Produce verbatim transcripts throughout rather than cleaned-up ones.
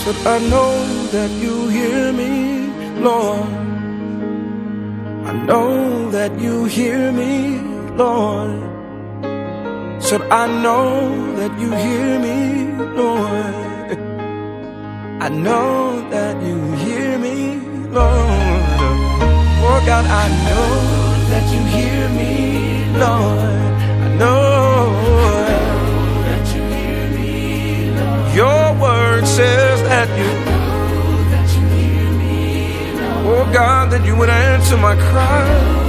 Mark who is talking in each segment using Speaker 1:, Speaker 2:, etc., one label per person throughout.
Speaker 1: Said I know that you hear me, Lord. I know that you hear me, Lord. Said I know that you hear me, Lord. I know that you hear me, Lord. Oh God, I know that you hear me, Lord. I know that you hear me, Lord. Your word says that you know that you hear me, Lord. Oh God, that you would answer my cry.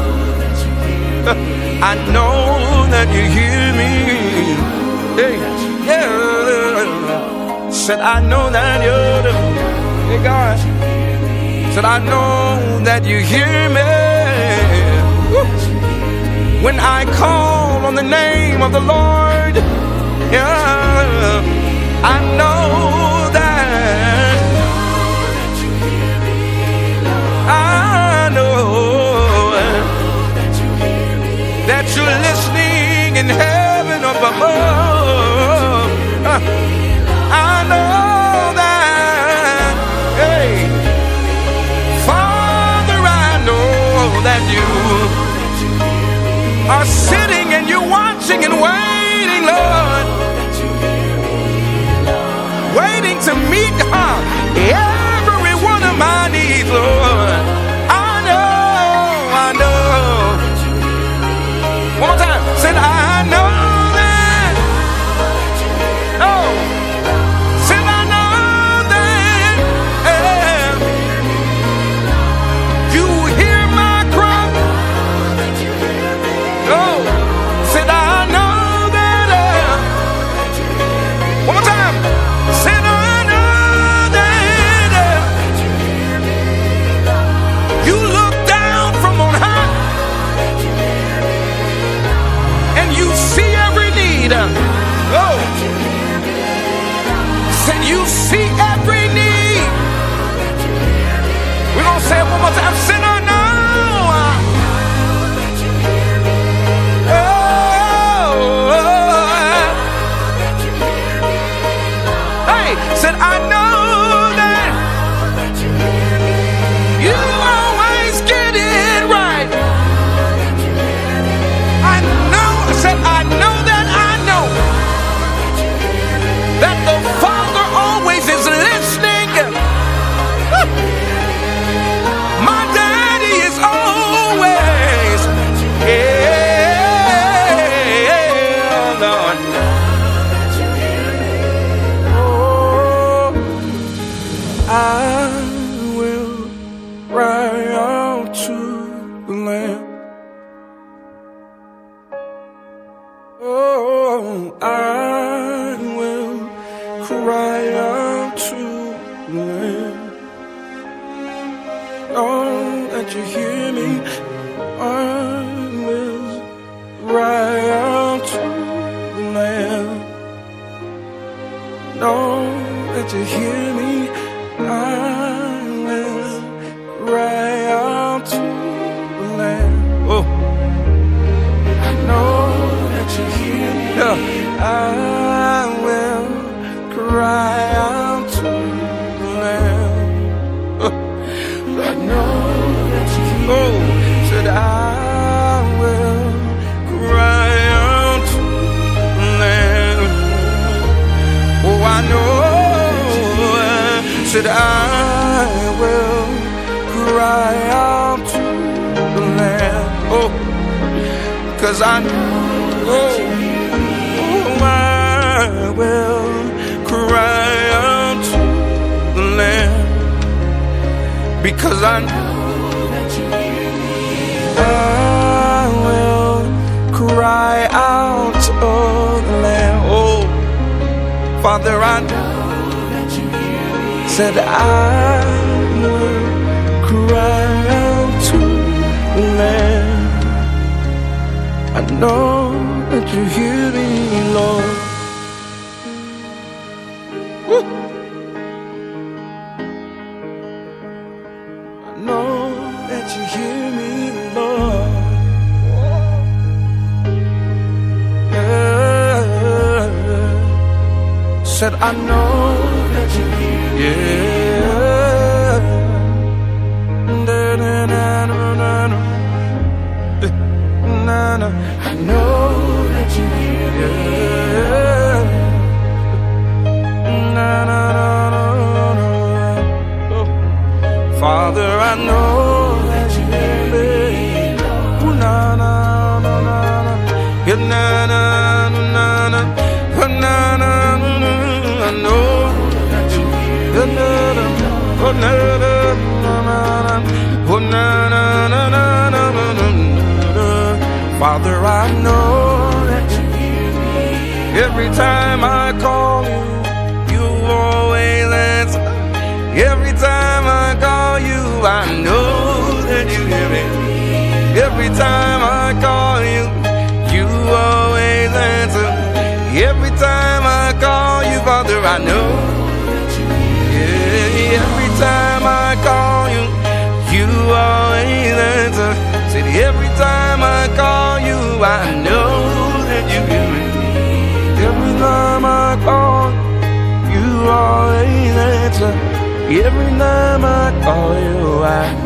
Speaker 1: I know that you hear me. Hey, yeah. Said I know that you do. Hey God. Said I know that you hear me. Woo. When I call on the name of the Lord, yeah, I know that. I know that you're listening in heaven up above. I know that, hey, Father, I know that you are sitting and you're watching and waiting, Lord, waiting to meet her, every one of my needs, Lord. I know, I know. One more time. Said I know that. Oh. Said I know that. Yeah. You hear my cry. Oh. Said I know that. Uh. One more time. Said I know that. Uh. You look down from on high. And you see every need. Oh. Said you see every need. We're going to say it one more time. Said I know. Oh. Hey, said I know that you always get it right. I know, I said I know that I know that the Father always is listening. My daddy is always, yeah, Lord. Oh, I will cry out to the Lamb. Oh, I will cry out to the Lamb. Oh, that you hear me. I will cry out to the Lamb. Know that you hear me. I will cry out to the Lamb. Oh, I know that you hear me. Yeah. I will cry out to the Lamb. Oh. I know that you hear me. Oh, said I will cry out to the Lamb. Oh, I know. Said I will cry out to the Lamb. Oh, 'cause I know. Oh, I will cry out to the Lamb, because I know that you hear me. I will cry out to the Lamb. Oh, Father, I know that you hear me. Said I will cry out to the Lamb. I know that you hear me, Lord. Woo. I know that you hear me, Lord. Yeah. Said I know that you hear me. Yeah. Da, da, da, da, da, da. Na, na. I know that you hear me. Yeah. Na, na, na, na, na. Oh. Father, I know that you hear me. Ooh, na, na, na, na, na. Yeah, na, na, na, na, na. Oh, na, na, na, na. I know that you hear me. Oh, na, na, na, na, na. Oh, na, na, na, na, na, na, na. Father, I know that you hear me. Every time I call you, you always answer. Every time I call you, I know that you hear me. Every time I call you, you always answer. Every time I call you, Father, I know that you hear me. Yeah, every time I call you, you always answer. Said every time I call you, I know that you hear me. Every time I call, you always answer. Every time I call you, I